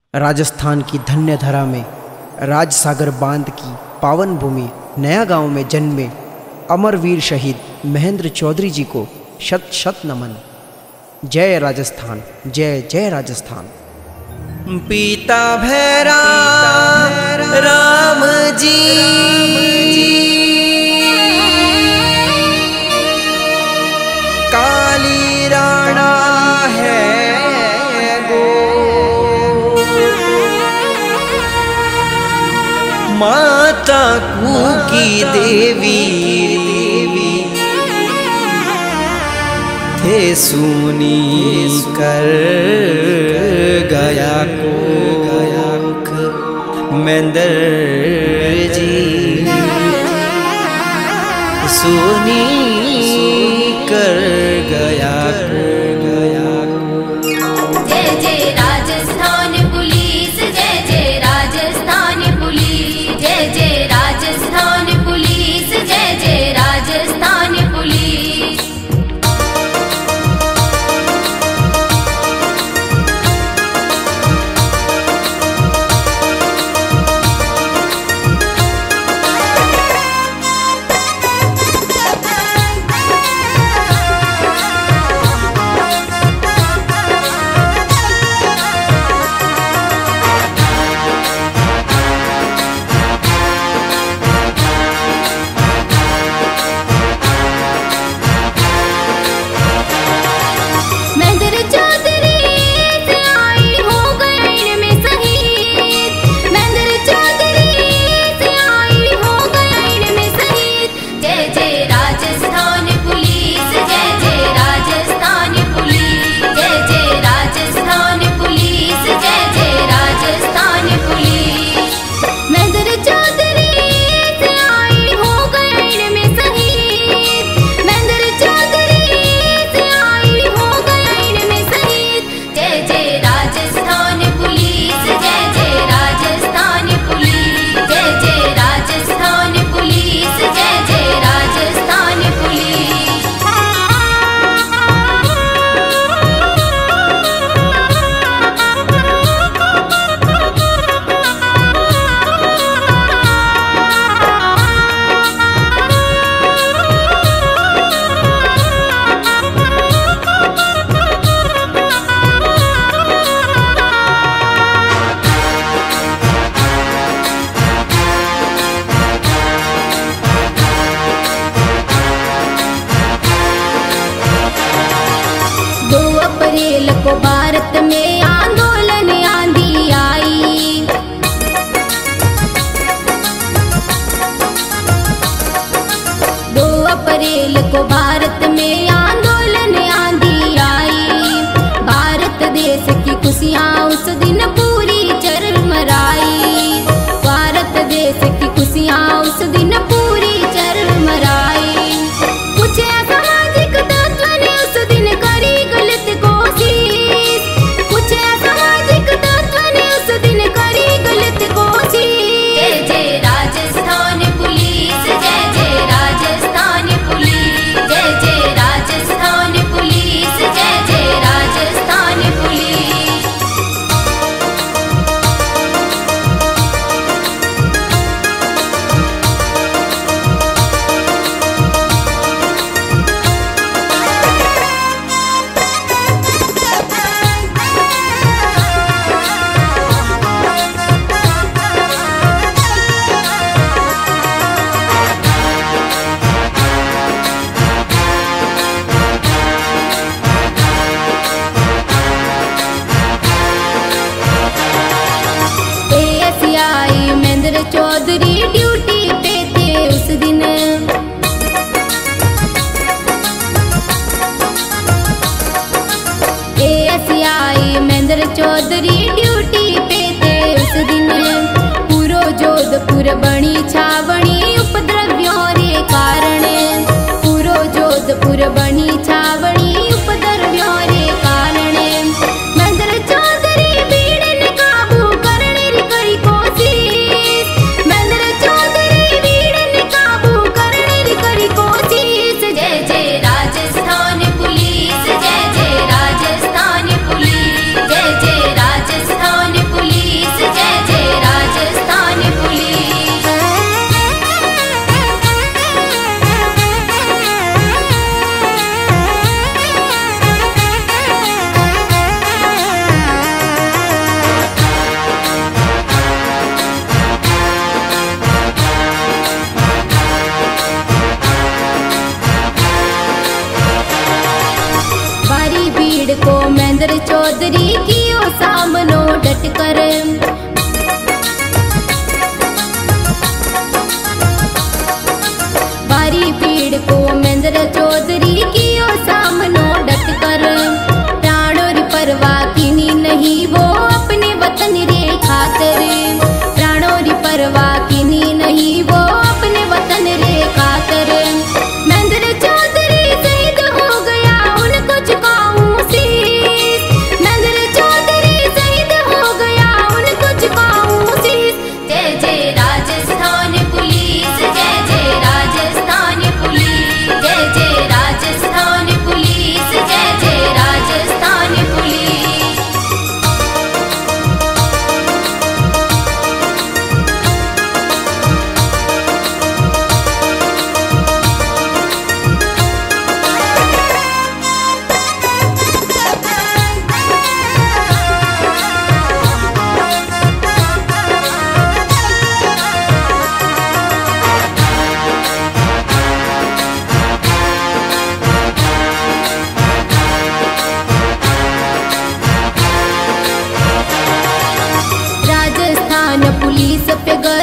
राजस्थान की धन्य धरा में राजसागर बांध की पावन भूमि नया गांव में जन्मे अमरवीर शहीद महेंद्र चौधरी जी को शत शत नमन। जय राजस्थान, जय जय राजस्थान। पिता भैरा राम जी काली राणा है गो, माता कुकी देवी थे सुनी कर गया को महेंद्र जी सुनी कर गया को। जय जय राजस्थान पुलिस, जय जय राजस्थान पुलिस, जय जय राजस्थान पुलिस, जय जय राजस्थान पुलिस। को भारत में आंदोलन आंधी आई, 2 अप्रैल को भारत में आंदोलन आंधी आई। भारत देश की खुशियां उस दिन पूरी चरमराई, भारत देश की खुशियां उस दिन पूरी चरमराई। कुछ असामाजिक तत्व ने उस दिन करी गलत कोशिश, कुछ असामाजिक तत्व ने उस दिन करी गलत कोशिश। जय जय राजस्थान पुलिस, जय जय राजस्थान पुलिस, जय जय राजस्थान पुलिस, जय जय राजस्थान पुलिस। महेंद्र चौधरी ड्यूटी पे थे उस दिन, एएसआई महेंद्र चौधरी ड्यूटी पे थे उस दिन। पूरो जोधपुर बनी छावनी उपद्रवियों रे कारण, पूरो जोधपुर बनी छावनी उपद्रवियों रे कारण। महेंद्र चौधरी भीड़ ने काबू करने री करी कोशिश, महेंद्र चौधरी भीड़ ने काबू करने री करी कोशिश। जय जय राजस्थान पुलिस, जय जय राजस्थान पुलिस, जय जय राजस्थान पुलिस। डटकर। बारी पीड़ को महेंद्र चौधरी कियो सामनो डटकर। प्राणों री परवाह कीनी नहीं वो अपने वतन रे खातिर। प्राणों री परवाह कीनी नहीं वो अपने वतन रे खातिर। महेंद्र चौधरी शहीद हो गया उनको झुकाऊं शीश। महेंद्र चौधरी शहीद हो गया उनको झुकाऊं शीश। जय जय राजस्थान पुलिस, जय जय राजस्थान पुलिस, जय जय राजस्थान पुलिस, जय जय राजस्थान पुलिस। राजस्थान पुलिस पे